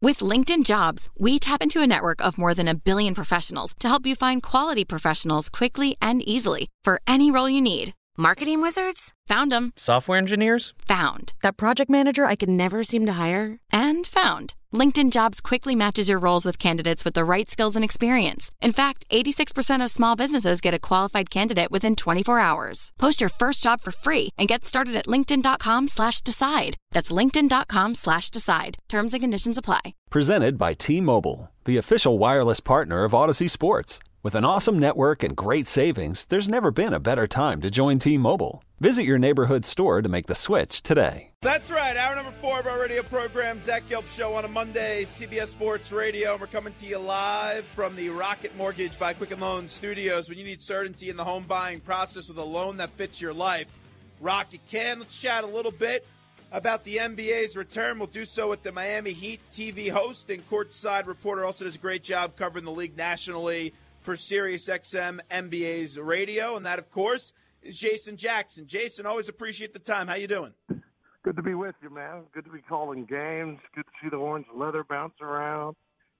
With LinkedIn Jobs, we tap into a network of more than 1 billion professionals to help you find quality professionals quickly and easily for any role you need. Marketing wizards? Found them. Software engineers? Found. That project manager I could never seem to hire? And found. LinkedIn Jobs quickly matches your roles with candidates with the right skills and experience. In fact, 86% of small businesses get a qualified candidate within 24 hours. Post your first job for free and get started at linkedin.com/decide. That's linkedin.com/decide. Terms and conditions apply. Presented by T-Mobile, the official wireless partner of Odyssey Sports. With an awesome network and great savings, there's never been a better time to join T-Mobile. Visit your neighborhood store to make the switch today. That's right. Hour number 4 of our radio program, Zach Gelb Show on a Monday, CBS Sports Radio. We're coming to you live from the Rocket Mortgage by Quicken Loans studios. When you need certainty in the home buying process with a loan that fits your life, Rocket can. Let's chat a little bit about the NBA's return. We'll do so with the Miami Heat TV host and courtside reporter. Also does a great job covering the league nationally for SiriusXM NBA's radio. And that, of course, is Jason Jackson. Jason, always appreciate the time. How you doing? Good to be with you, man. Good to be calling games. Good to see the orange leather bounce around.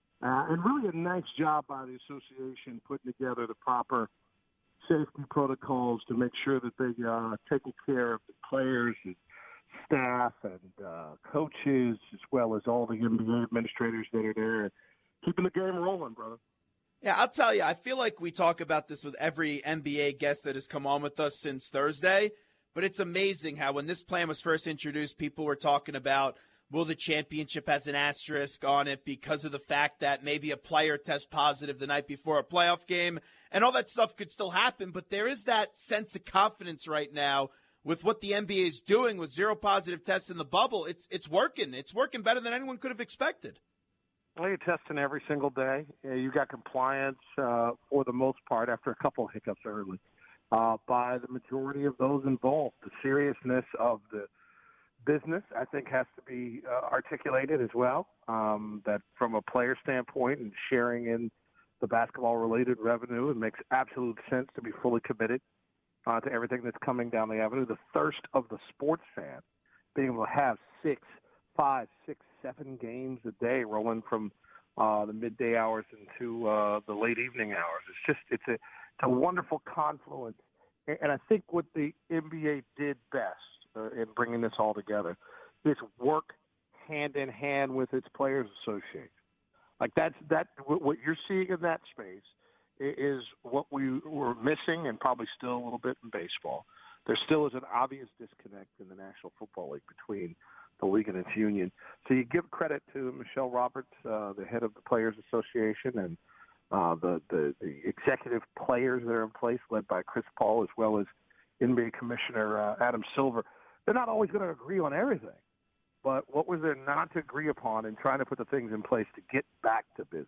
And really a nice job by the association putting together the proper safety protocols to make sure that they taking care of the players and staff and coaches, as well as all the NBA administrators that are there, keeping the game rolling, brother. Yeah, I'll tell you, I feel like we talk about this with every NBA guest that has come on with us since Thursday, but it's amazing how when this plan was first introduced, people were talking about, will the championship has an asterisk on it because of the fact that maybe a player tests positive the night before a playoff game, and all that stuff could still happen, but there is that sense of confidence right now with what the NBA is doing with 0 positive tests in the bubble. It's working. It's working better than anyone could have expected. Well, you're testing every single day. You got compliance for the most part after a couple of hiccups early by the majority of those involved. The seriousness of the business, I think, has to be articulated as well, that from a player standpoint and sharing in the basketball-related revenue, it makes absolute sense to be fully committed to everything that's coming down the avenue. The thirst of the sports fan, being able to have 6, 5, 6, 7 games a day rolling from the midday hours into the late evening hours. It's a wonderful confluence. And I think what the NBA did best in bringing this all together is work hand in hand with its players association. Like what you're seeing in that space is what we were missing and probably still a little bit in baseball. There still is an obvious disconnect in the National Football League between the league and its union. So you give credit to Michelle Roberts, the head of the Players Association, and the executive players that are in place, led by Chris Paul, as well as NBA Commissioner Adam Silver. They're not always going to agree on everything, but what was there not to agree upon in trying to put the things in place to get back to business?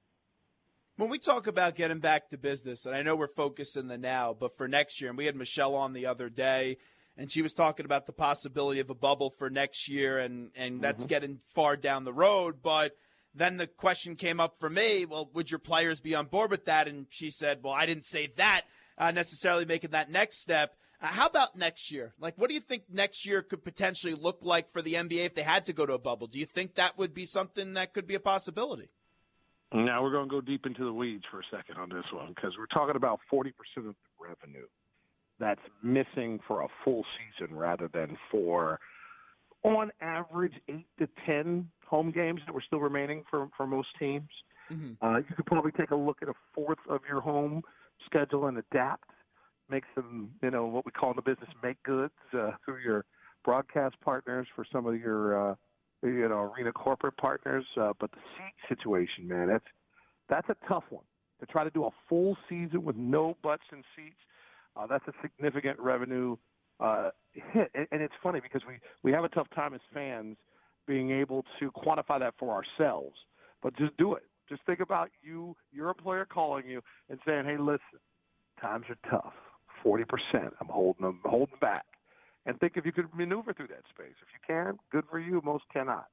When we talk about getting back to business, and I know we're focused in the now, but for next year, and we had Michelle on the other day, and she was talking about the possibility of a bubble for next year, and that's getting far down the road. But then the question came up for me, well, would your players be on board with that? And she said, well, I didn't say that, necessarily making that next step. How about next year? Like, what do you think next year could potentially look like for the NBA if they had to go to a bubble? Do you think that would be something that could be a possibility? Now we're going to go deep into the weeds for a second on this one, because we're talking about 40% of the revenue that's missing for a full season rather than for, on average, 8 to 10 home games that were still remaining for most teams. You could probably take a look at a fourth of your home schedule and adapt, make some, what we call in the business make goods through your broadcast partners for some of your arena corporate partners. But the seat situation, man, that's a tough one. To try to do a full season with no butts in seats, that's a significant revenue hit. And it's funny because we have a tough time as fans being able to quantify that for ourselves. But just do it. Just think about your employer calling you and saying, hey, listen, times are tough. 40%. I'm holding back. And think if you could maneuver through that space. If you can, good for you. Most cannot.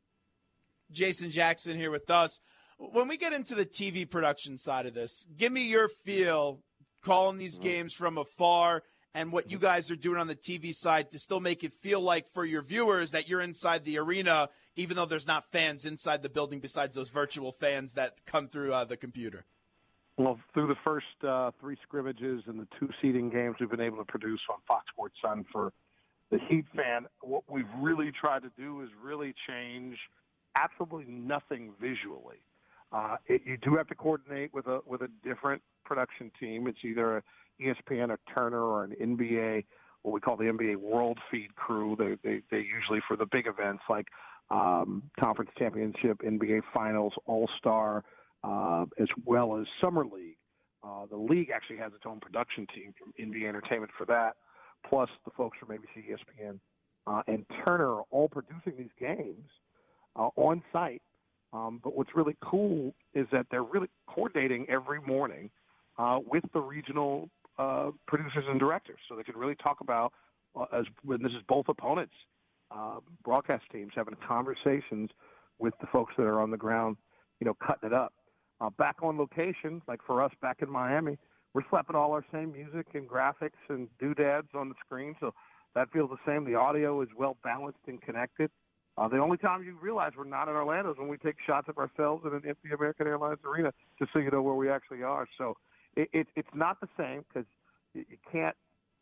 Jason Jackson here with us. When we get into the TV production side of this, give me your feel calling these games from afar and what you guys are doing on the TV side to still make it feel like for your viewers that you're inside the arena, even though there's not fans inside the building besides those virtual fans that come through the computer? Well, through the first 3 scrimmages and the 2 seeding games we've been able to produce on Fox Sports Sun for the Heat fan, what we've really tried to do is really change absolutely nothing visually. You do have to coordinate with a different production team. It's either a ESPN or Turner or an NBA, what we call the NBA World Feed crew. They usually for the big events like Conference Championship, NBA Finals, All-Star, as well as Summer League. The league actually has its own production team from NBA Entertainment for that, plus the folks from ABC, ESPN, and Turner are all producing these games on site. But what's really cool is that they're really coordinating every morning with the regional producers and directors, so they can really talk about, when this is both opponents, broadcast teams having conversations with the folks that are on the ground, cutting it up. Back on location, like for us back in Miami, we're slapping all our same music and graphics and doodads on the screen, so that feels the same. The audio is well balanced and connected. The only time you realize we're not in Orlando is when we take shots of ourselves in an empty American Airlines arena, just so you know where we actually are. So it's not the same because you can't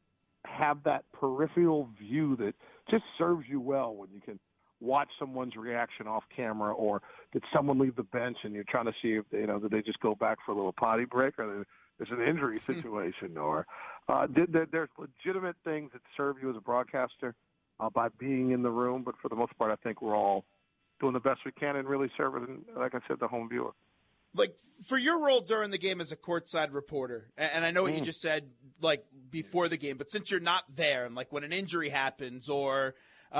have that peripheral view that just serves you well when you can watch someone's reaction off camera, or did someone leave the bench and you're trying to see if, did they just go back for a little potty break, or there's an injury situation, or there's legitimate things that serve you as a broadcaster by being in the room. But for the most part, I think we're all doing the best we can and really serving, like I said, the home viewer. Like, for your role during the game as a courtside reporter, and I know what you just said, like, before the game, but since you're not there, and, like, when an injury happens or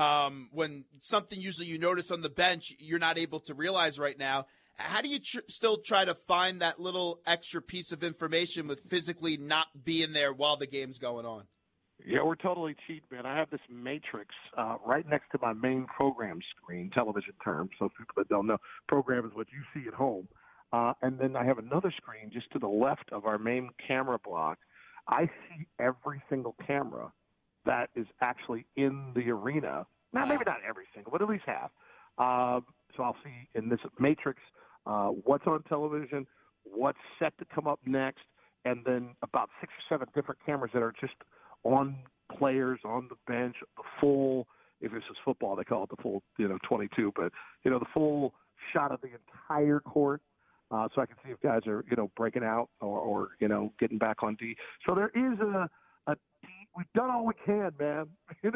when something usually you notice on the bench you're not able to realize right now, how do you still try to find that little extra piece of information with physically not being there while the game's going on? Yeah, we're totally cheap, man. I have this matrix right next to my main program screen, television term, so people that don't know, program is what you see at home. And then I have another screen just to the left of our main camera block. I see every single camera that is actually in the arena. Now, maybe not every single, but at least half. So I'll see in this matrix what's on television, what's set to come up next, and then about 6 or 7 different cameras that are just on players, on the bench, the full, if this is football, they call it the full, 22, but, the full shot of the entire court. So I can see if guys are, breaking out or getting back on D. So there is a D. We've done all we can, man,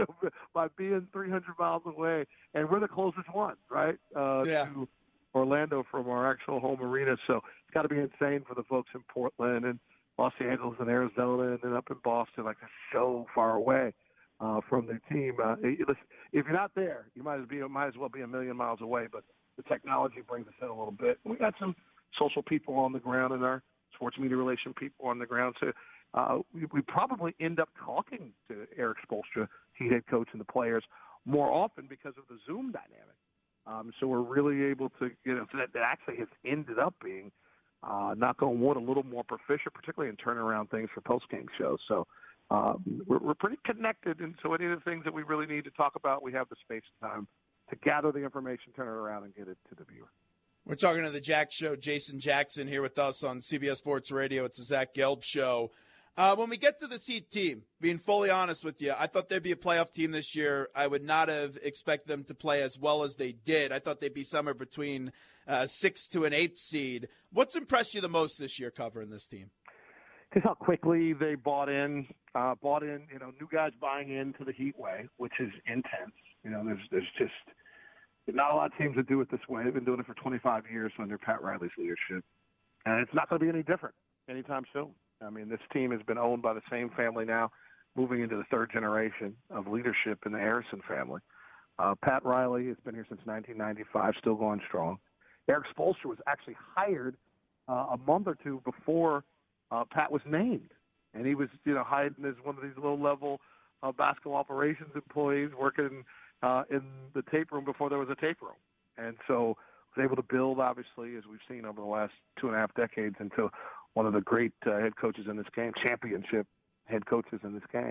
by being 300 miles away. And we're the closest one, right, to Orlando from our actual home arena. So it's got to be insane for the folks in Portland and Los Angeles and Arizona and then up in Boston. Like, they're so far away from their team. Listen, if you're not there, you might as well be a million miles away. But the technology brings us in a little bit. We got some social people on the ground and our sports media relation people on the ground. So we probably end up talking to Erik Spoelstra, Heat head coach, and the players more often because of the Zoom dynamic. So we're really able to, so that actually has ended up being, knock on wood, a little more proficient, particularly in turnaround things for post-game shows. So we're pretty connected. And so any of the things that we really need to talk about, we have the space and time to gather the information, turn it around, and get it to the viewer. We're talking to the Jack Show. Jason Jackson here with us on CBS Sports Radio. It's the Zach Gelb Show. When we get to the Heat team, being fully honest with you, I thought they'd be a playoff team this year. I would not have expected them to play as well as they did. I thought they'd be somewhere between 6th to an 8th seed. What's impressed you the most this year covering this team? Just how quickly they bought in, new guys buying into the Heat way, which is intense. There's just not a lot of teams that do it this way. They've been doing it for 25 years under Pat Riley's leadership. And it's not going to be any different anytime soon. I mean, this team has been owned by the same family now, moving into the 3rd generation of leadership in the Harrison family. Pat Riley has been here since 1995, still going strong. Erik Spoelstra was actually hired a month or 2 before Pat was named. And he was, hired as one of these low-level basketball operations employees working in the tape room before there was a tape room. And so was able to build, obviously, as we've seen over the last 2.5 decades, into one of the great head coaches in this game, championship head coaches in this game.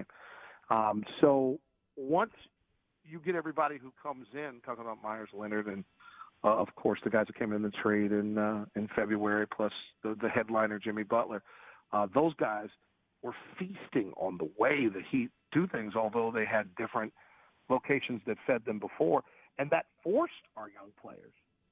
So once you get everybody who comes in, talking about Myers Leonard and, of course, the guys that came in the trade in February, plus the headliner Jimmy Butler, those guys were feasting on the way the Heat do things, although they had different locations that fed them before. And that forced our young players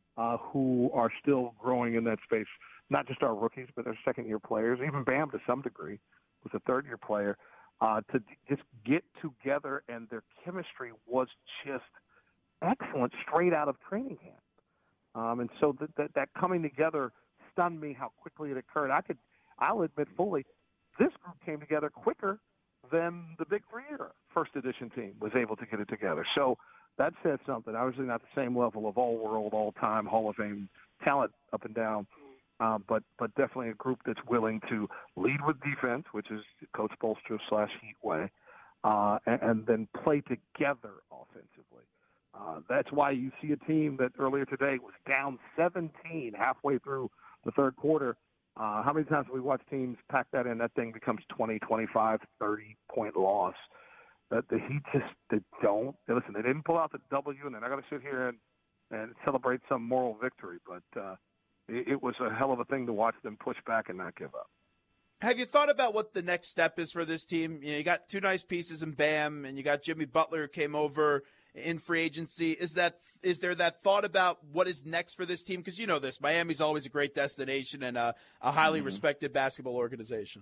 who are still growing in that space, not just our rookies, but our second-year players, even Bam to some degree was a third-year player, to just get together, and their chemistry was just excellent straight out of training camp. And so that coming together stunned me how quickly it occurred. I'll admit fully, this group came together quicker than the Big Three era first edition team was able to get it together. So that says something. Obviously not the same level of all-world, all-time Hall of Fame talent up and down, but definitely a group that's willing to lead with defense, which is Coach Spoelstra / Heat way, and then play together offensively. That's why you see a team that earlier today was down 17 halfway through the third quarter. How many times have we watched teams pack that in? That thing becomes 20, 25, 30-point loss. That the Heat they don't. Listen, they didn't pull out the W, and they're not going to sit here and celebrate some moral victory. But it was a hell of a thing to watch them push back and not give up. Have you thought about what the next step is for this team? You got two nice pieces in Bam, and you got Jimmy Butler who came over in free agency. Is there that thought about what is next for this team? Because you know this, Miami's always a great destination and a highly respected basketball organization.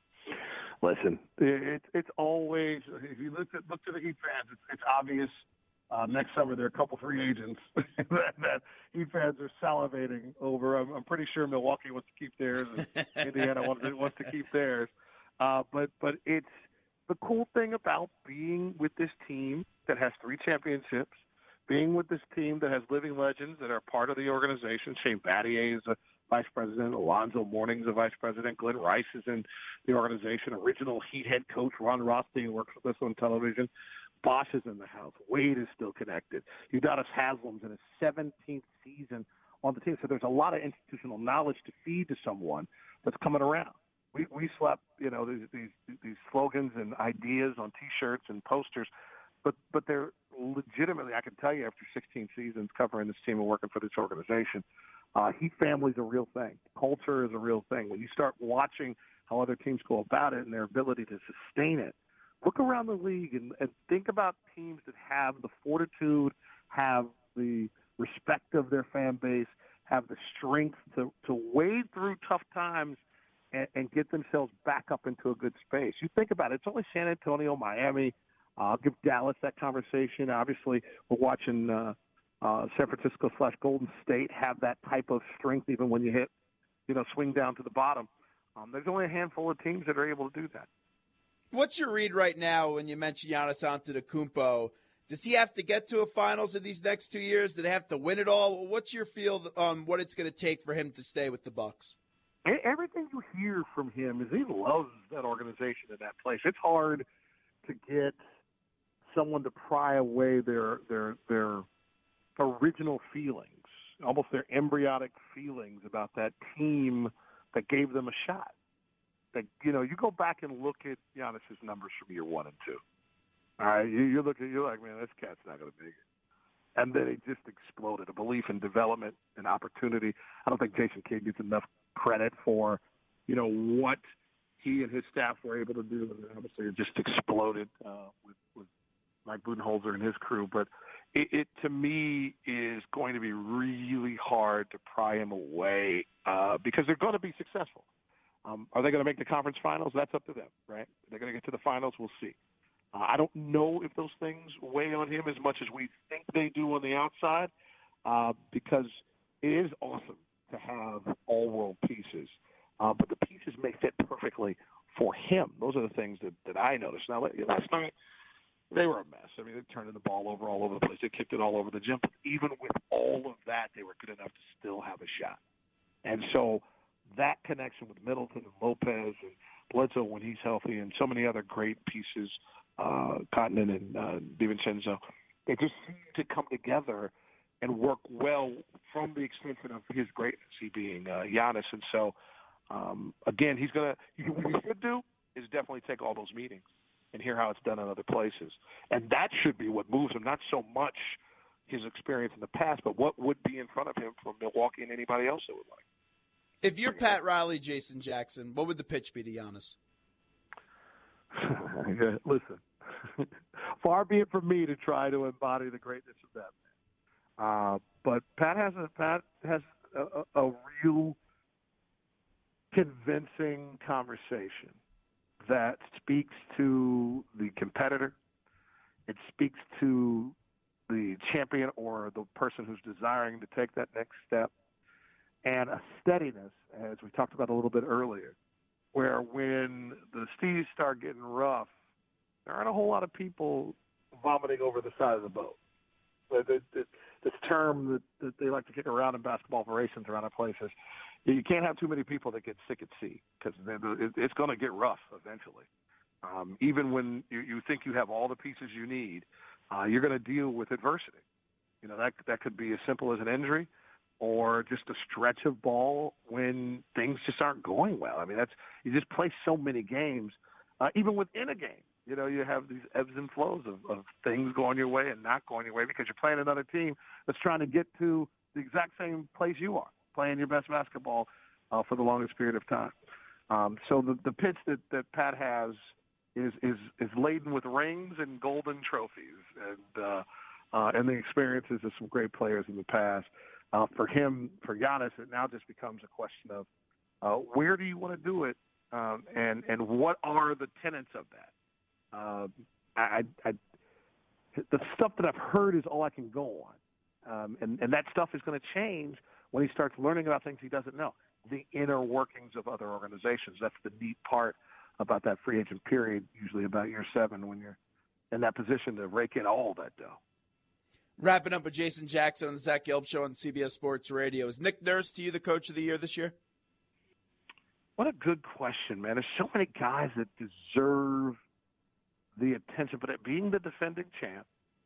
Listen, it's always, if you look to the Heat fans, it's obvious. Next summer, there are a couple free agents that Heat fans are salivating over. I'm pretty sure Milwaukee wants to keep theirs, and Indiana wants to keep theirs. But it's the cool thing about being with this team that has 3 championships, being with this team that has living legends that are part of the organization. Shane Battier is a vice president. Alonzo Mourning's a vice president. Glenn Rice is in the organization. Original Heat head coach Ron Rothstein works with us on television. Bosch is in the house. Wade is still connected. Udonis Haslam's in his 17th season on the team. So there's a lot of institutional knowledge to feed to someone that's coming around. We slap, these slogans and ideas on T-shirts and posters, but they're legitimately, I can tell you after 16 seasons covering this team and working for this organization, Heat family's a real thing. Culture is a real thing. When you start watching how other teams go about it and their ability to sustain it, look around the league and think about teams that have the fortitude, have the respect of their fan base, have the strength to wade through tough times and get themselves back up into a good space. You think about it, it's only San Antonio, Miami. I'll give Dallas that conversation. Obviously, we're watching San Francisco / Golden State have that type of strength even when you hit, swing down to the bottom. There's only a handful of teams that are able to do that. What's your read right now when you mention Giannis Antetokounmpo? Does he have to get to a finals in these next 2 years? Do they have to win it all? What's your feel on what it's going to take for him to stay with the Bucks? Everything you hear from him is he loves that organization and that place. It's hard to get someone to pry away their original feelings, almost their embryonic feelings about that team that gave them a shot. That, you go back and look at Giannis's numbers from year 1 and 2. All right, you're like, man, this cat's not going to make it. And then it just exploded. A belief in development and opportunity. I don't think Jason Kidd gets enough credit for, what he and his staff were able to do. And obviously, it just exploded with Mike Budenholzer and his crew. But it to me is going to be really hard to pry him away because they're going to be successful. Are they going to make the conference finals? That's up to them, right? They're going to get to the finals. We'll see. I don't know if those things weigh on him as much as we think they do on the outside because it is awesome to have all-world pieces. But the pieces may fit perfectly for him. Those are the things that I noticed. Now, last night, they were a mess. I mean, they turned the ball over all over the place. They kicked it all over the gym. But even with all of that, they were good enough to still have a shot. And so that connection with Middleton and Lopez and Bledsoe when he's healthy and so many other great pieces, Cotton and DiVincenzo, they just seem to come together and work well from the extension of his greatness, he being Giannis. And so, again, what he should do is definitely take all those meetings and hear how it's done in other places. And that should be what moves him, not so much his experience in the past, but what would be in front of him from Milwaukee and anybody else that would like. If you're Pat Riley, Jason Jackson, what would the pitch be to Giannis? Listen, far be it from me to try to embody the greatness of that man. But Pat has a real convincing conversation that speaks to the competitor. It speaks to the champion or the person who's desiring to take that next step, and a steadiness, as we talked about a little bit earlier, where when the seas start getting rough, there aren't a whole lot of people vomiting over the side of the boat. This term that they like to kick around in basketball operations around our places, you can't have too many people that get sick at sea because it's going to get rough eventually. Even when you think you have all the pieces you need, you're going to deal with adversity. You know, that could be as simple as an injury or just a stretch of ball when things just aren't going well. I mean, you just play so many games, even within a game. You know, you have these ebbs and flows of things going your way and not going your way because you're playing another team that's trying to get to the exact same place you are, playing your best basketball for the longest period of time. So the pitch that Pat has is laden with rings and golden trophies and the experiences of some great players in the past. For Giannis, it now just becomes a question of where do you want to do it and what are the tenets of that? The stuff that I've heard is all I can go on. And that stuff is going to change when he starts learning about things he doesn't know, the inner workings of other organizations. That's the neat part about that free agent period, usually about year 7 when you're in that position to rake in all that dough. Wrapping up with Jason Jackson on the Zach Gelb Show on CBS Sports Radio. Is Nick Nurse to you the coach of the year this year? What a good question, man. There's so many guys that deserve the attention, but being the defending champ,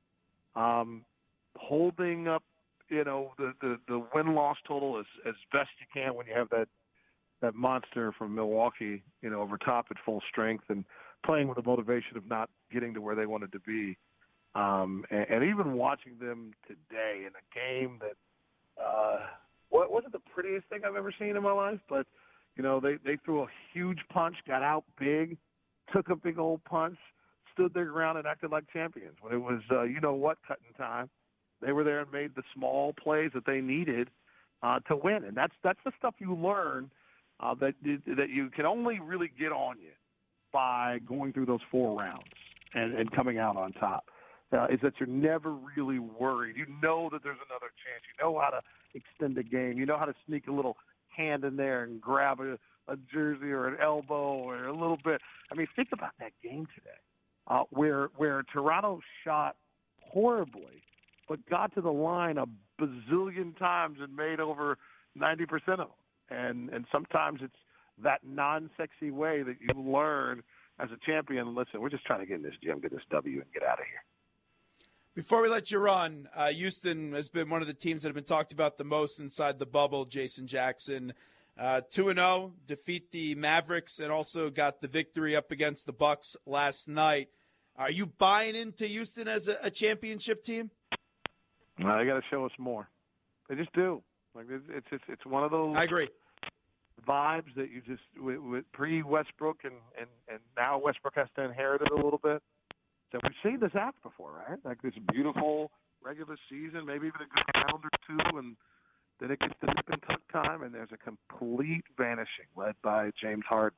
holding up, you know, the win-loss total as best you can when you have that monster from Milwaukee, you know, over top at full strength and playing with the motivation of not getting to where they wanted to be. And even watching them today in a game that wasn't the prettiest thing I've ever seen in my life, but, you know, they threw a huge punch, got out big, took a big old punch, stood their ground and acted like champions. When it was, cutting time, they were there and made the small plays that they needed to win. And that's the stuff you learn that you can only really get on you by going through those 4 rounds and coming out on top. Is that you're never really worried. You know that there's another chance. You know how to extend the game. You know how to sneak a little hand in there and grab a jersey or an elbow or a little bit. I mean, think about that game today. Where Toronto shot horribly, but got to the line a bazillion times and made over 90% of them. And sometimes it's that non-sexy way that you learn as a champion. Listen, we're just trying to get in this gym, get this W, and get out of here. Before we let you run, Houston has been one of the teams that have been talked about the most inside the bubble, Jason Jackson. 2-0, defeat the Mavericks, and also got the victory up against the Bucks last night. Are you buying into Houston as a championship team? They got to show us more. They just do. Like it's one of those. I agree. Vibes that you just with pre-Westbrook and now Westbrook has to inherit it a little bit. So we've seen this act before, right? Like this beautiful regular season, maybe even a good round or 2, and then it gets to nip and tuck time, and there's a complete vanishing led by James Harden.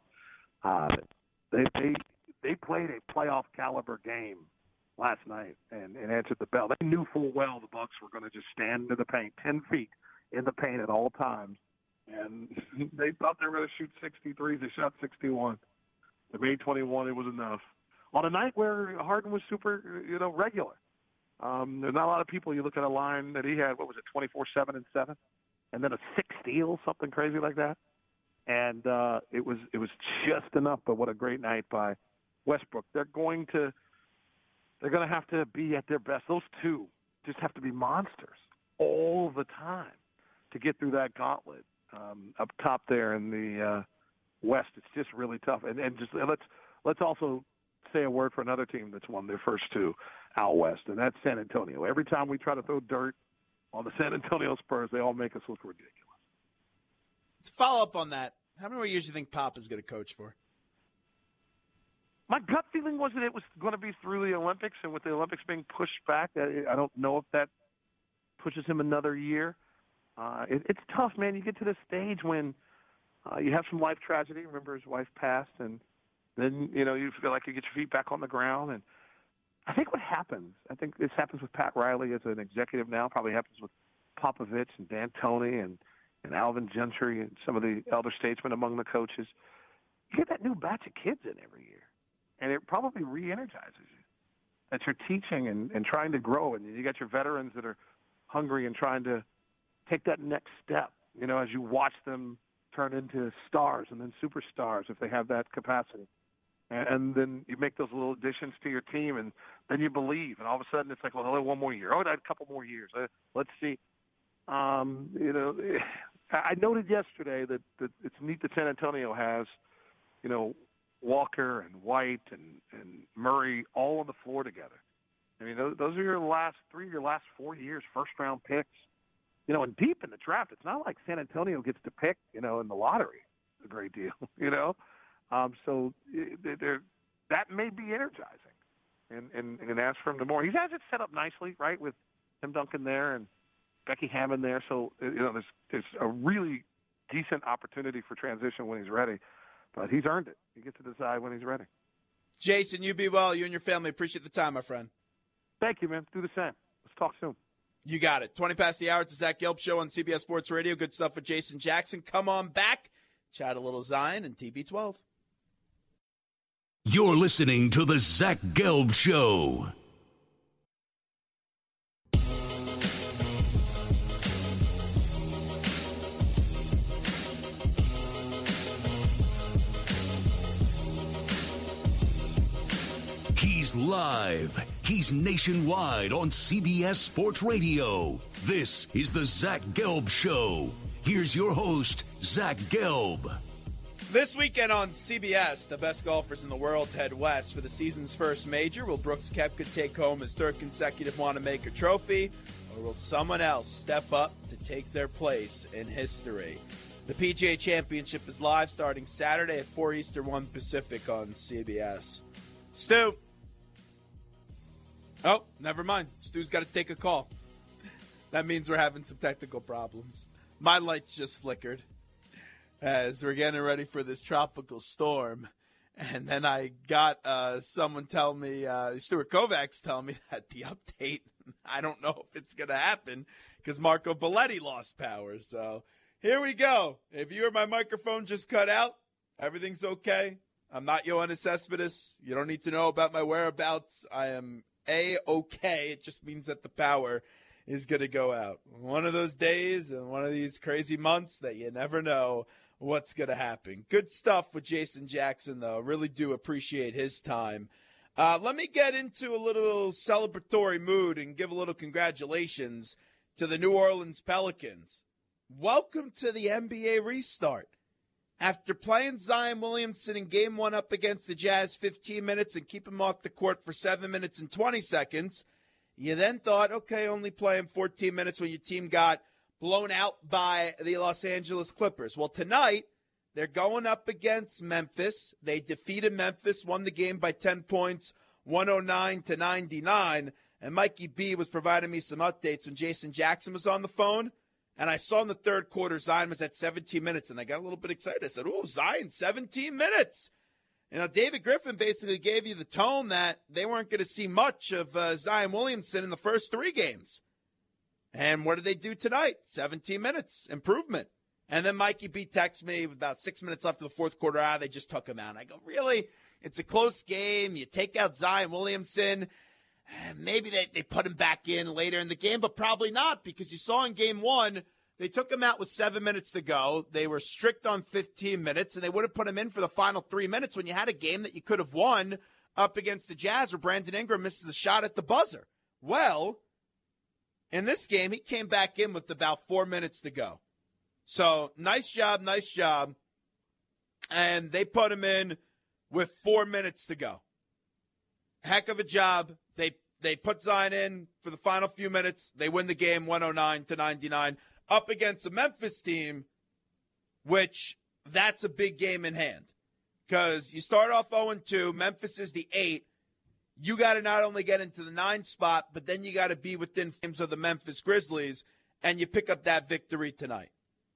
They played a playoff caliber game last night and answered the bell. They knew full well the Bucks were going to just stand in the paint, 10 feet in the paint at all times, and they thought they were going to shoot 63. They shot 61. They made 21. It was enough. On a night where Harden was super, regular. There's not a lot of people. You look at a line that he had, 24, 7, and 7, and then a 6 steals, something crazy like that. And it was just enough. But what a great night by Westbrook. They're going to have to be at their best. Those two just have to be monsters all the time to get through that gauntlet up top there in the West. It's just really tough. And just let's also say a word for another team that's won their first two out west, and that's San Antonio. Every time we try to throw dirt on the San Antonio Spurs, they all make us look ridiculous. To follow up on that, how many more years do you think Pop is going to coach for? My gut feeling was that it was going to be through the Olympics, and with the Olympics being pushed back, I don't know if that pushes him another year. It's tough, man. You get to this stage when you have some life tragedy. Remember, his wife passed, and then, you feel like you get your feet back on the ground. And I think what happens, I think this happens with Pat Riley as an executive now, probably happens with Popovich and D'Antoni and Alvin Gentry and some of the elder statesmen among the coaches. You get that new batch of kids in every year, and it probably re-energizes you. That you're teaching and trying to grow, and you got your veterans that are hungry and trying to take that next step, as you watch them turn into stars and then superstars if they have that capacity. And then you make those little additions to your team, and then you believe. And all of a sudden it's like, well, one more year. Oh, a couple more years. Let's see. I noted yesterday that it's neat that San Antonio has, Walker and White and Murray all on the floor together. I mean, those are your last 4 years, first-round picks. And deep in the draft, it's not like San Antonio gets to pick, in the lottery a great deal, So that may be energizing. And ask for him to more. He has it set up nicely, right, with Tim Duncan there and Becky Hammond there. So, there's a really decent opportunity for transition when he's ready. But he's earned it. He gets to decide when he's ready. Jason, you be well. You and your family. Appreciate the time, my friend. Thank you, man. Do the same. Let's talk soon. You got it. 20 past the hour. It's the Zach Gelb Show on CBS Sports Radio. Good stuff with Jason Jackson. Come on back. Chat a little Zion and TB12. You're listening to the Zach Gelb Show. He's live. He's nationwide on CBS Sports Radio. This is the Zach Gelb Show. Here's your host, Zach Gelb. This weekend on CBS, the best golfers in the world head west for the season's first major. Will Brooks Koepka take home his third consecutive Wanamaker trophy, or will someone else step up to take their place in history? The PGA Championship is live starting Saturday at 4 Eastern, 1 Pacific on CBS. Stu. Oh, never mind. Stu's got to take a call. That means we're having some technical problems. My lights just flickered as we're getting ready for this tropical storm. And then I got someone tell me, Stuart Kovacs tell me that the update, I don't know if it's going to happen because Marco Belletti lost power. So here we go. If you or my microphone just cut out, everything's okay. I'm not Yoenis Cespedes. You don't need to know about my whereabouts. I am A-okay. It just means that the power is going to go out. One of those days and one of these crazy months that you never know what's going to happen. Good stuff with Jason Jackson, though. Really do appreciate his time. Let me get into a little celebratory mood and give a little congratulations to the New Orleans Pelicans. Welcome to the NBA restart. After playing Zion Williamson in Game 1 up against the Jazz 15 minutes and keep him off the court for 7 minutes and 20 seconds, you then thought, okay, only playing 14 minutes when your team got blown out by the Los Angeles Clippers. Well, tonight, they're going up against Memphis. They defeated Memphis, won the game by 10 points, 109-99. And Mikey B was providing me some updates when Jason Jackson was on the phone. And I saw in the third quarter, Zion was at 17 minutes, and I got a little bit excited. I said, ooh, Zion, 17 minutes. David Griffin basically gave you the tone that they weren't going to see much of Zion Williamson in the first 3 games. And what did they do tonight? 17 minutes, improvement. And then Mikey B texts me with about 6 minutes left of the fourth quarter. They just took him out. I go, really? It's a close game. You take out Zion Williamson. Maybe they put him back in later in the game, but probably not, because you saw in Game 1, they took him out with 7 minutes to go. They were strict on 15 minutes, and they would have put him in for the final 3 minutes when you had a game that you could have won up against the Jazz where Brandon Ingram misses the shot at the buzzer. Well, in this game, he came back in with about 4 minutes to go. So, nice job. And they put him in with 4 minutes to go. Heck of a job. They put Zion in for the final few minutes. They win the game 109-99 up against a Memphis team, which that's a big game in hand. Because you start off 0-2, Memphis is the 8. You got to not only get into the 9 spot, but then you got to be within frames of the Memphis Grizzlies, and you pick up that victory tonight.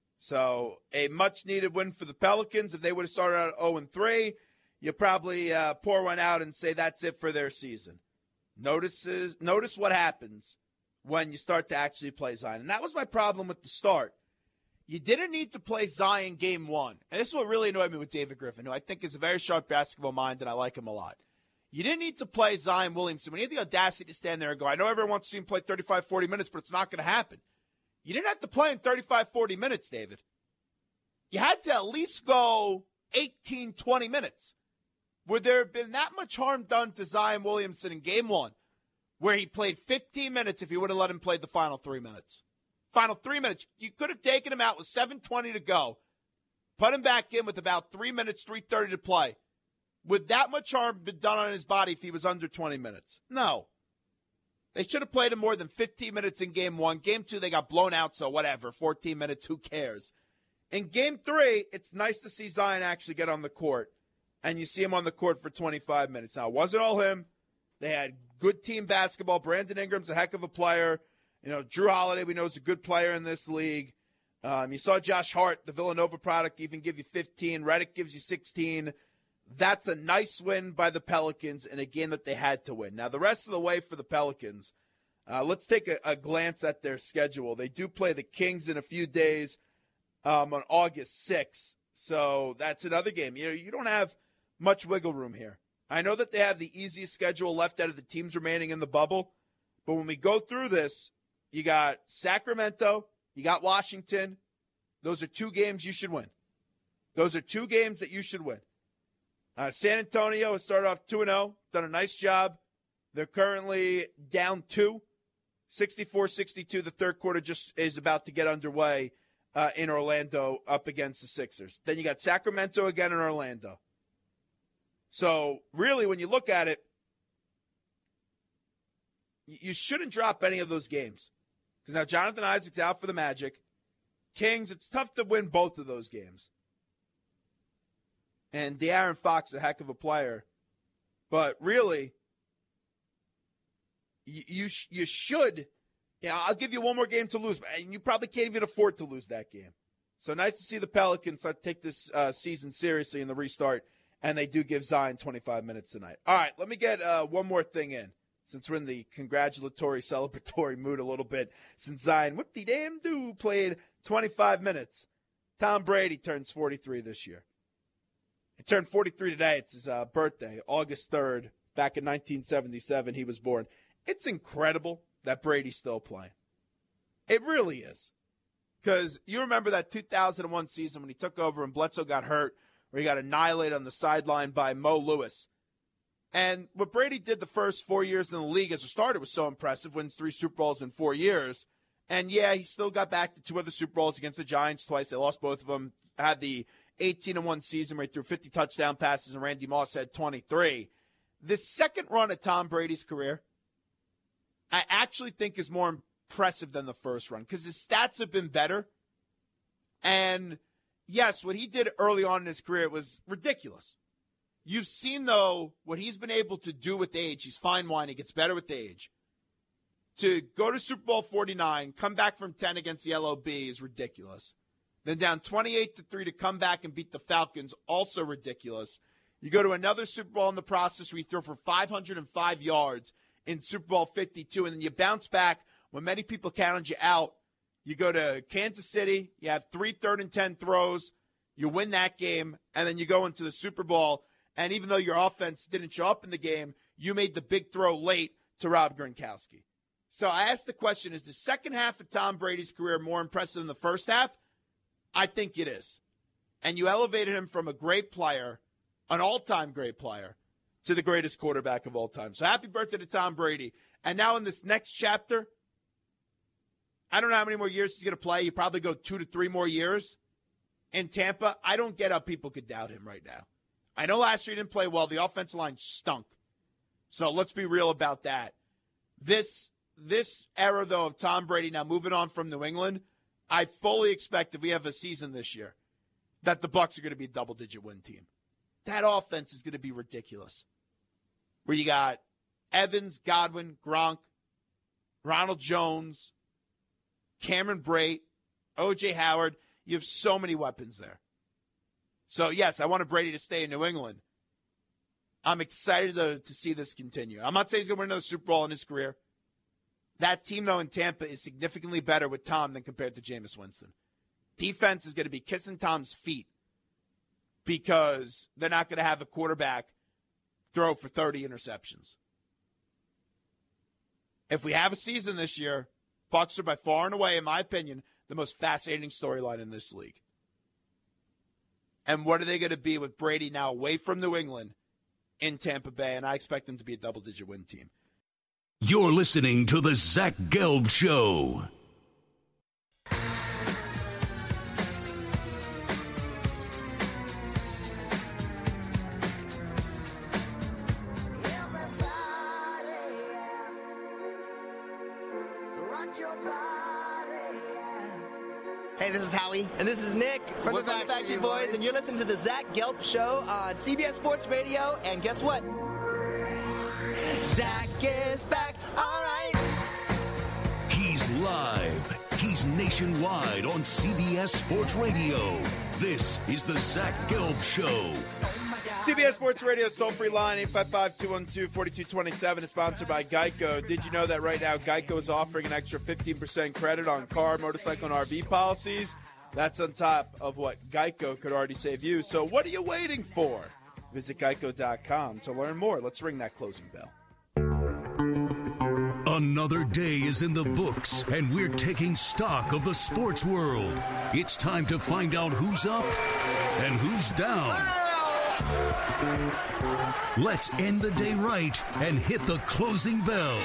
So a much-needed win for the Pelicans. If they would have started out 0-3, you probably pour one out and say that's it for their season. Notice what happens when you start to actually play Zion. And that was my problem with the start. You didn't need to play Zion game 1. And this is what really annoyed me with David Griffin, who I think is a very sharp basketball mind, and I like him a lot. You didn't need to play Zion Williamson. When you had the audacity to stand there and go, I know everyone wants to see him play 35, 40 minutes, but it's not going to happen. You didn't have to play in 35, 40 minutes, David. You had to at least go 18, 20 minutes. Would there have been that much harm done to Zion Williamson in game 1 where he played 15 minutes if you would have let him play the final 3 minutes? Final 3 minutes. You could have taken him out with 7:20 to go, put him back in with about 3 minutes, 3:30 to play. Would that much harm been done on his body if he was under 20 minutes? No. They should have played him more than 15 minutes in game 1. Game 2, they got blown out, so whatever. 14 minutes, who cares? In game 3, it's nice to see Zion actually get on the court, and you see him on the court for 25 minutes. Now, it wasn't all him. They had good team basketball. Brandon Ingram's a heck of a player. You know, Drew Holiday, we know, is a good player in this league. You saw Josh Hart, the Villanova product, even give you 15. Redick gives you 16. That's a nice win by the Pelicans in a game that they had to win. Now, the rest of the way for the Pelicans, let's take a glance at their schedule. They do play the Kings in a few days on August 6th. So that's another game. You know, you don't have much wiggle room here. I know that they have the easiest schedule left out of the teams remaining in the bubble, but when we go through this, you got Sacramento, you got Washington. Those are 2 games you should win. Those are 2 games that you should win. San Antonio has started off 2-0, done a nice job. They're currently down 2, 64-62. The third quarter just is about to get underway in Orlando up against the Sixers. Then you got Sacramento again in Orlando. So, really, when you look at it, you shouldn't drop any of those games. Because now Jonathan Isaac's out for the Magic. Kings, it's tough to win both of those games. And De'Aaron Fox is a heck of a player. But really, you should, I'll give you one more game to lose, and you probably can't even afford to lose that game. So nice to see the Pelicans start to take this season seriously in the restart, and they do give Zion 25 minutes tonight. All right, let me get one more thing in, since we're in the congratulatory, celebratory mood a little bit, since Zion, whoop-de-damn-do, played 25 minutes. Tom Brady turns 43 this year. He turned 43 today. It's his birthday, August 3rd. Back in 1977, he was born. It's incredible that Brady's still playing. It really is. Because you remember that 2001 season when he took over and Bledsoe got hurt, where he got annihilated on the sideline by Mo Lewis. And what Brady did the first 4 years in the league as a starter was so impressive, wins 3 Super Bowls in 4 years. And, yeah, he still got back to 2 other Super Bowls against the Giants twice. They lost both of them. Had the 18-1 season where he threw 50 touchdown passes and Randy Moss had 23. The second run of Tom Brady's career, I actually think is more impressive than the first run because his stats have been better. And, yes, what he did early on in his career was ridiculous. You've seen, though, what he's been able to do with age. He's fine wine. He gets better with age. To go to Super Bowl 49, come back from 10 against the LOB is ridiculous. Then down 28-3 to come back and beat the Falcons, also ridiculous. You go to another Super Bowl in the process where you throw for 505 yards in Super Bowl 52, and then you bounce back when many people counted you out. You go to Kansas City, you have 3 3rd-and-10 throws, you win that game, and then you go into the Super Bowl, and even though your offense didn't show up in the game, you made the big throw late to Rob Gronkowski. So I asked the question, is the second half of Tom Brady's career more impressive than the first half? I think it is. And you elevated him from a great player, an all-time great player, to the greatest quarterback of all time. So happy birthday to Tom Brady. And now in this next chapter, I don't know how many more years he's going to play. You probably go 2 to 3 more years in Tampa. I don't get how people could doubt him right now. I know last year he didn't play well. The offensive line stunk. So let's be real about that. This era, though, of Tom Brady now moving on from New England, I fully expect if we have a season this year that the Bucs are going to be a double-digit win team. That offense is going to be ridiculous. Where you got Evans, Godwin, Gronk, Ronald Jones, Cameron Brate, O.J. Howard. You have so many weapons there. So, yes, I wanted Brady to stay in New England. I'm excited to see this continue. I'm not saying he's going to win another Super Bowl in his career. That team, though, in Tampa is significantly better with Tom than compared to Jameis Winston. Defense is going to be kissing Tom's feet because they're not going to have a quarterback throw for 30 interceptions. If we have a season this year, Bucs are by far and away, in my opinion, the most fascinating storyline in this league. And what are they going to be with Brady now away from New England in Tampa Bay? And I expect them to be a double-digit win team. You're listening to the Zach Gelb Show. Hey, this is Howie. And this is Nick from the Backstreet Boys. And you're listening to the Zach Gelb Show on CBS Sports Radio. And guess what? Zach is back. All right. He's live. He's nationwide on CBS Sports Radio. This is the Zach Gelb Show. CBS Sports Radio's toll-free line, 855-212-4227, is sponsored by Geico. Did you know that right now Geico is offering an extra 15% credit on car, motorcycle, and RV policies? That's on top of what Geico could already save you. So what are you waiting for? Visit geico.com to learn more. Let's ring that closing bell. Another day is in the books, and we're taking stock of the sports world. It's time to find out who's up and who's down. Let's end the day right and hit the closing bell.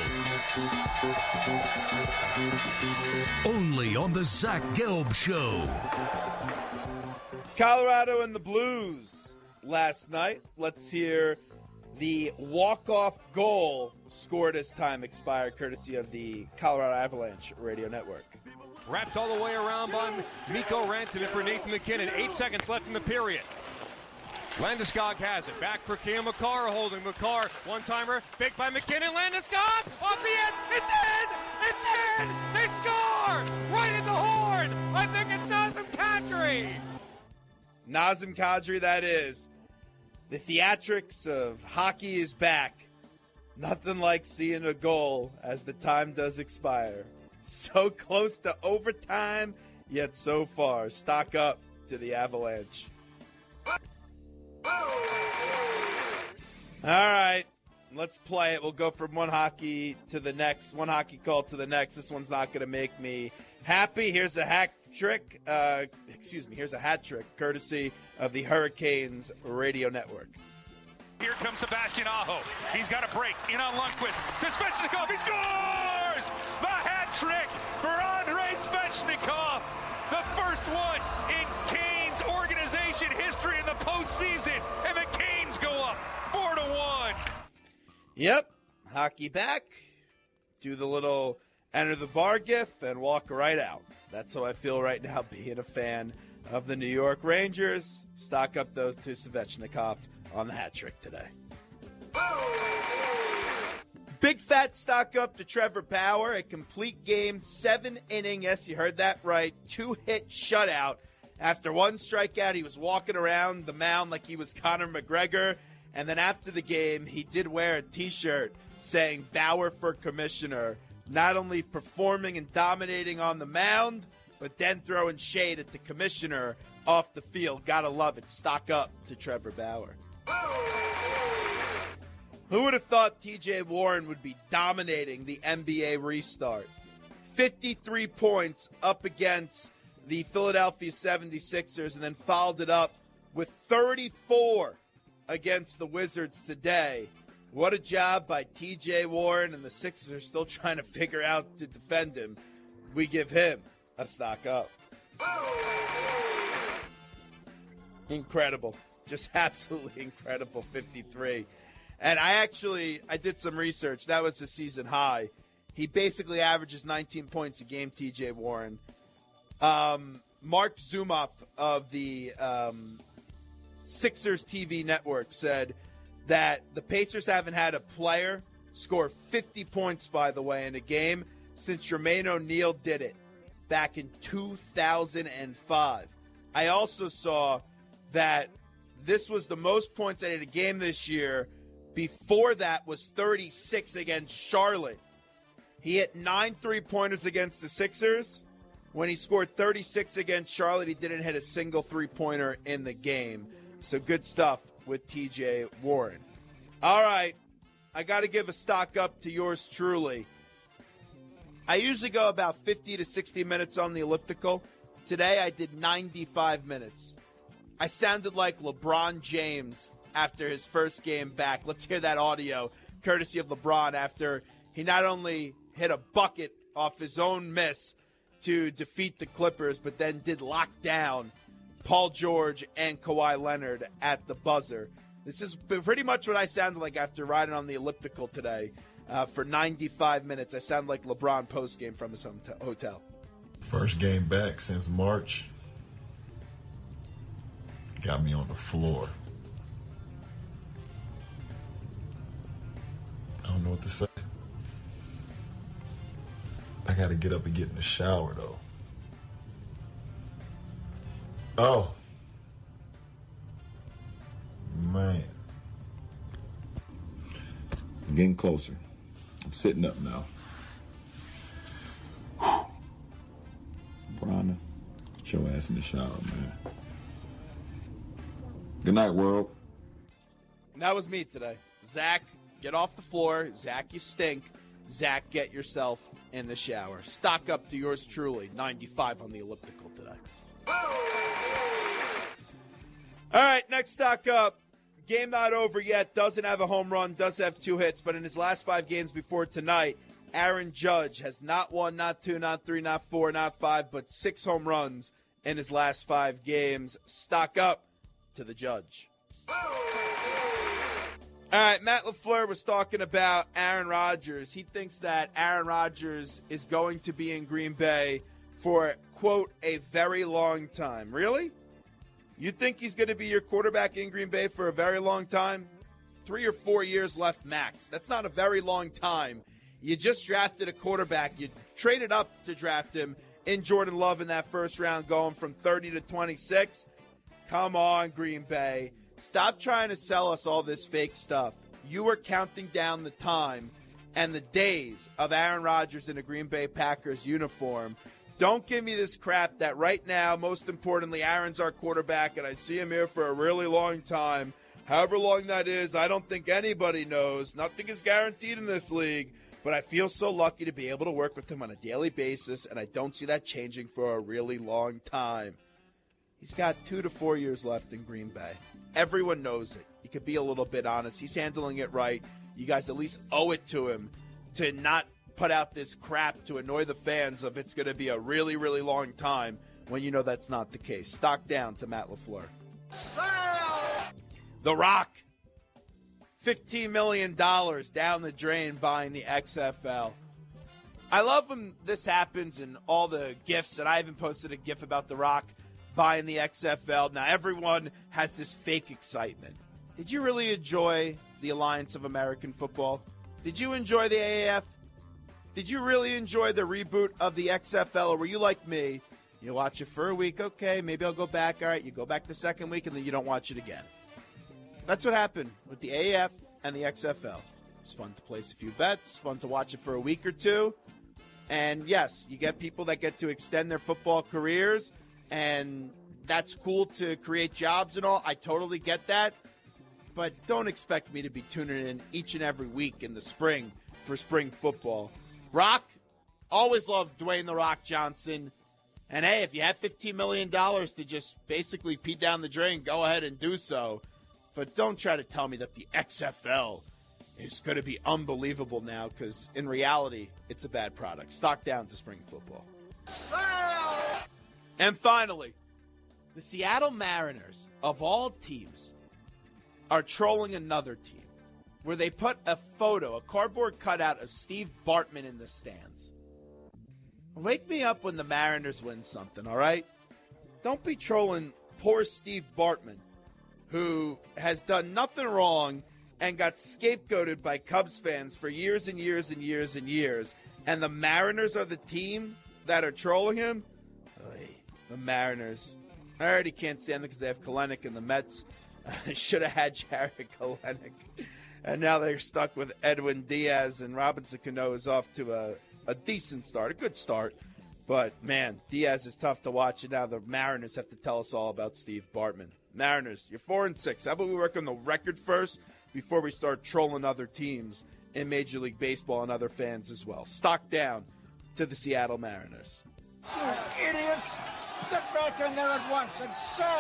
Only on the Zach Gelb Show. Colorado and the Blues last night. Let's hear the walk-off goal scored as time expired, courtesy of the Colorado Avalanche Radio Network. Wrapped all the way around by Mikko Rantanen for Nathan MacKinnon. 8 seconds left in the period. Landeskog has it. Back for Cam Makar, holding Makar. One-timer, big by McKinnon. Landeskog off the end. It's in! It's in! They score! Right in the horn! I think it's Nazem Kadri. Nazem Kadri, that is. The theatrics of hockey is back. Nothing like seeing a goal as the time does expire. So close to overtime, yet so far. Stock up to the Avalanche. All right, let's play it. We'll go from one hockey to the next, one hockey call to the next. This one's not going to make me happy. Here's a hat trick. Here's a hat trick, courtesy of the Hurricanes Radio Network. Here comes Sebastian Aho. He's got a break. In on Lundqvist. To Svechnikov. He scores! The hat trick for Andrei Svechnikov. The first one in Canes organization history in the postseason. And the Canes go up 4-1. Yep. Hockey back. Do the little enter the bar gif and walk right out. That's how I feel right now being a fan of the New York Rangers. Stock up those to Svechnikov on the hat trick today. Big fat stock up to Trevor Bauer. A complete game, 7-inning. Yes, you heard that right. 2-hit shutout. After one strikeout, he was walking around the mound like he was Conor McGregor. And then after the game, he did wear a T-shirt saying Bauer for commissioner. Not only performing and dominating on the mound, but then throwing shade at the commissioner off the field. Gotta love it. Stock up to Trevor Bauer. Who would have thought TJ Warren would be dominating the NBA restart? 53 points up against the Philadelphia 76ers and then followed it up with 34 against the Wizards today. What a job by TJ Warren, and the Sixers are still trying to figure out to defend him. We give him a stock up. Incredible. Just absolutely incredible, 53. And I did some research. That was the season high. He basically averages 19 points a game, TJ Warren. Mark Zumoff of the Sixers TV network said that the Pacers haven't had a player score 50 points, by the way, in a game since Jermaine O'Neal did it back in 2005. I also saw that this was the most points in a game this year. Before that was 36 against Charlotte. He hit 9 3-pointers against the Sixers. When he scored 36 against Charlotte, he didn't hit a single 3-pointer in the game. So good stuff with TJ Warren. All right, I got to give a stock up to yours truly. I usually go about 50 to 60 minutes on the elliptical. Today I did 95 minutes. I sounded like LeBron James after his first game back. Let's hear that audio, courtesy of LeBron, after he not only hit a bucket off his own miss to defeat the Clippers, but then did lock down Paul George and Kawhi Leonard at the buzzer. This is pretty much what I sounded like after riding on the elliptical today for 95 minutes. I sound like LeBron postgame from his hotel. First game back since March. Got me on the floor. I don't know what to say. I got to get up and get in the shower, though. Oh. Man. I'm getting closer. I'm sitting up now. Brianna, get your ass in the shower, man. Good night, world. And that was me today. Zach, get off the floor. Zach, you stink. Zach, get yourself in the shower. Stock up to yours truly. 95 on the elliptical today. All right, next stock up. Game not over yet. Doesn't have a home run. Does have 2 hits. But in his last 5 games before tonight, Aaron Judge has not 1, not 2, not 3, not 4, not 5, but 6 home runs in his last 5 games. Stock up to the Judge. All right, Matt LaFleur was talking about Aaron Rodgers. He thinks that Aaron Rodgers is going to be in Green Bay for, quote, a very long time. Really? You think he's going to be your quarterback in Green Bay for a very long time? 3 or 4 years left max. That's not a very long time. You just drafted a quarterback. You traded up to draft him in Jordan Love in that first round, going from 30 to 26. Come on, Green Bay. Stop trying to sell us all this fake stuff. You are counting down the time and the days of Aaron Rodgers in a Green Bay Packers uniform. Don't give me this crap that right now, most importantly, Aaron's our quarterback, and I see him here for a really long time. However long that is, I don't think anybody knows. Nothing is guaranteed in this league, but I feel so lucky to be able to work with him on a daily basis, and I don't see that changing for a really long time. He's got 2 to 4 years left in Green Bay. Everyone knows it. You could be a little bit honest. He's handling it right. You guys at least owe it to him to not put out this crap to annoy the fans of it's going to be a really, really long time when you know that's not the case. Stock down to Matt LaFleur. The Rock. $15 million down the drain buying the XFL. I love when this happens and all the GIFs, and I even posted a GIF about The Rock buying the XFL. Now everyone has this fake excitement. Did you really enjoy the Alliance of American Football? Did you enjoy the AAF? Did you really enjoy the reboot of the XFL, or were you like me? You watch it for a week, okay, maybe I'll go back. All right, you go back the second week, and then you don't watch it again. That's what happened with the AAF and the XFL. It's fun to place a few bets, fun to watch it for a week or two. And, yes, you get people that get to extend their football careers, and that's cool to create jobs and all. I totally get that. But don't expect me to be tuning in each and every week in the spring for spring football. Rock, always loved Dwayne The Rock Johnson. And, hey, if you have $15 million to just basically pee down the drain, go ahead and do so. But don't try to tell me that the XFL is going to be unbelievable now, because in reality, it's a bad product. Stock down to spring football. And finally, The Seattle Mariners, of all teams, are trolling another team where they put a cardboard cutout of Steve Bartman in the stands. Wake me up when the Mariners win something, all right? Don't be trolling poor Steve Bartman, who has done nothing wrong and got scapegoated by Cubs fans for years and years and years and years. And the Mariners are the team that are trolling him? Oy, the Mariners. I already can't stand them because they have Kelenic and the Mets. Should have had Jared Kelenic. And now they're stuck with Edwin Diaz, and Robinson Cano is off to a decent start, a good start. But, man, Diaz is tough to watch, and now the Mariners have to tell us all about Steve Bartman. Mariners, you're 4-6. How about we work on the record first before we start trolling other teams in Major League Baseball and other fans as well? Stock down to the Seattle Mariners. You idiots! Get back in there at once and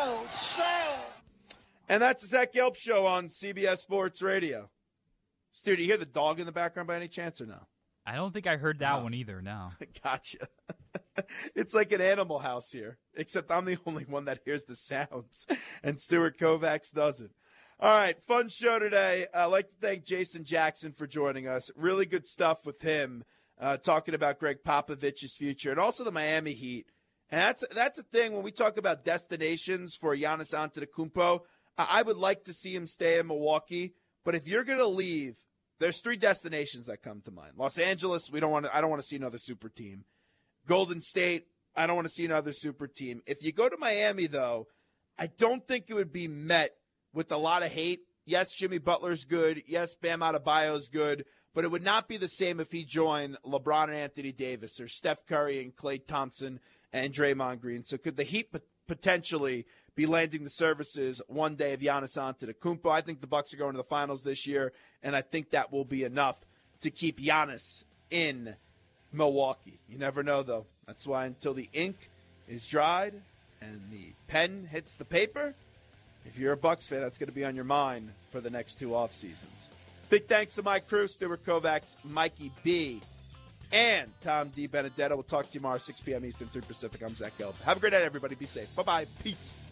sell! And that's the Zach Gelb Show on CBS Sports Radio. Stu, do you hear the dog in the background by any chance or no? I don't think I heard that one either, no. Gotcha. It's like an Animal House here, except I'm the only one that hears the sounds, and Stuart Kovacs doesn't. All right, fun show today. I'd like to thank Jason Jackson for joining us. Really good stuff with him, talking about Greg Popovich's future and also the Miami Heat. And that's a thing when we talk about destinations for Giannis Antetokounmpo. I would like to see him stay in Milwaukee, but if you're going to leave, there's 3 destinations that come to mind. Los Angeles, I don't want to see another super team. Golden State, I don't want to see another super team. If you go to Miami, though, I don't think it would be met with a lot of hate. Yes, Jimmy Butler's good. Yes, Bam Adebayo's good. But it would not be the same if he joined LeBron and Anthony Davis or Steph Curry and Klay Thompson and Draymond Green. So could the Heat potentially be landing the services one day of Giannis Antetokounmpo? I think the Bucks are going to the finals this year, and I think that will be enough to keep Giannis in Milwaukee. You never know, though. That's why until the ink is dried and the pen hits the paper, if you're a Bucks fan, that's going to be on your mind for the next 2 off seasons. Big thanks to my crew, Stuart Kovacs, Mikey B, and Tom D. Benedetto. We'll talk to you tomorrow, 6 p.m. Eastern, 3 Pacific. I'm Zach Gelb. Have a great night, everybody. Be safe. Bye-bye. Peace.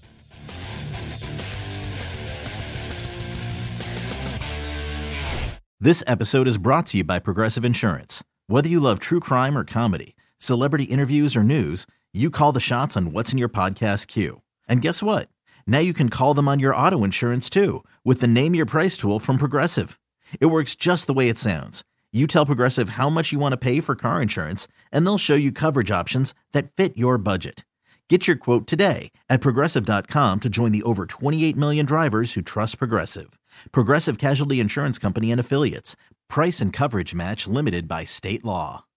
This episode is brought to you by Progressive Insurance. Whether you love true crime or comedy, celebrity interviews or news, you call the shots on what's in your podcast queue. And guess what? Now you can call them on your auto insurance, too, with the Name Your Price tool from Progressive. It works just the way it sounds. You tell Progressive how much you want to pay for car insurance, and they'll show you coverage options that fit your budget. Get your quote today at Progressive.com to join the over 28 million drivers who trust Progressive. Progressive Casualty Insurance Company and Affiliates. Price and coverage match limited by state law.